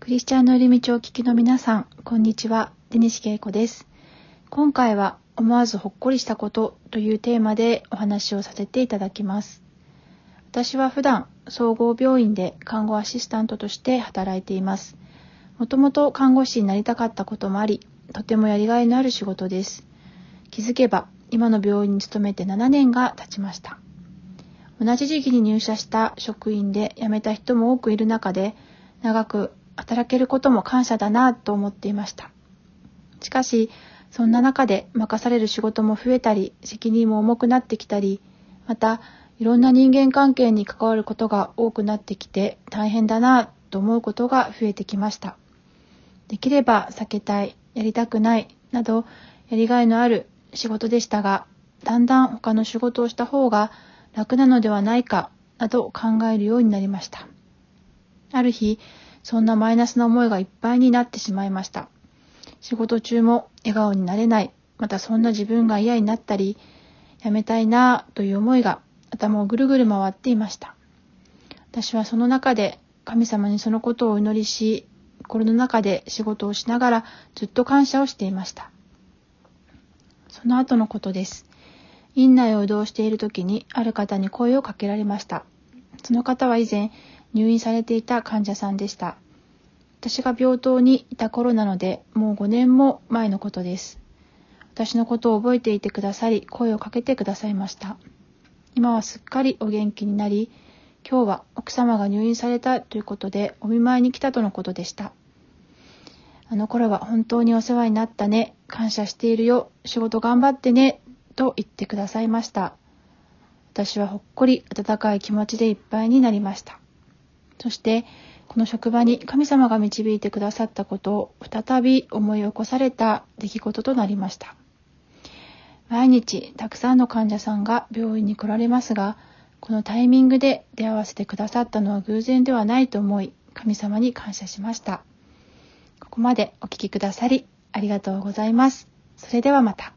クリスチャンの寄り道をお聞きの皆さん、こんにちは。出西恵子です。今回は思わずほっこりしたことというテーマでお話をさせていただきます。私は普段総合病院で看護アシスタントとして働いています。もともと看護師になりたかったこともあり、とてもやりがいのある仕事です。気づけば今の病院に勤めて7年が経ちました。同じ時期に入社した職員で辞めた人も多くいる中で、長く働けることも感謝だなと思っていました。しかし、そんな中で任される仕事も増えたり、責任も重くなってきたり、またいろんな人間関係に関わることが多くなってきて大変だなと思うことが増えてきました。できれば避けたい、やりたくないなどやりがいのある仕事でしたが、だんだん他の仕事をした方が楽なのではないかなど考えるようになりました。ある日、そんなマイナスな思いがいっぱいになってしまいました。仕事中も笑顔になれない、またそんな自分が嫌になったり、やめたいなという思いが頭をぐるぐる回っていました。私はその中で神様にそのことをお祈りし、心の中で仕事をしながらずっと感謝をしていました。その後のことです。院内を移動している時にある方に声をかけられました。その方は以前入院されていた患者さんでした。私が病棟にいた頃なので、もう5年も前のことです。私のことを覚えていてくださり、声をかけてくださいました。今はすっかりお元気になり、今日は奥様が入院されたということでお見舞いに来たとのことでした。あの頃は本当にお世話になったね、感謝しているよ、仕事頑張ってね、と言ってくださいました。私はほっこり温かい気持ちでいっぱいになりました。そしてこの職場に神様が導いてくださったことを再び思い起こされた出来事となりました。毎日たくさんの患者さんが病院に来られますが、このタイミングで出会わせてくださったのは偶然ではないと思い、神様に感謝しました。ここまでお聞きくださりありがとうございます。それではまた。